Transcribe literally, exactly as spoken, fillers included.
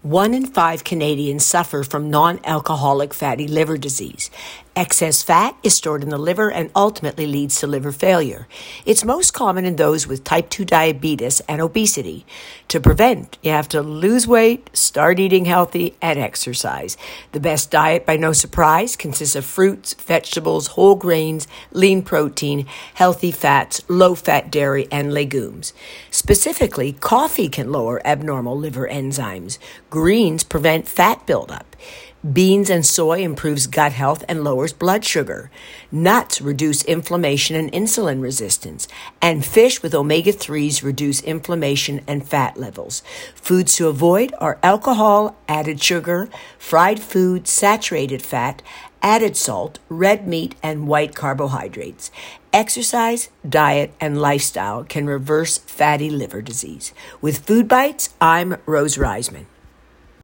One in five Canadians suffer from non-alcoholic fatty liver disease. Excess fat is stored in the liver and ultimately leads to liver failure. It's most common in those with type two diabetes and obesity. To prevent, you have to lose weight, start eating healthy, and exercise. The best diet, by no surprise, consists of fruits, vegetables, whole grains, lean protein, healthy fats, low-fat dairy, and legumes. Specifically, coffee can lower abnormal liver enzymes. Greens prevent fat buildup. Beans and soy improves gut health and lowers blood sugar. Nuts reduce inflammation and insulin resistance. And fish with omega threes reduce inflammation and fat levels. Foods to avoid are alcohol, added sugar, fried food, saturated fat, added salt, red meat, and white carbohydrates. Exercise, diet, and lifestyle can reverse fatty liver disease. With Food Bites, I'm Rose Reisman.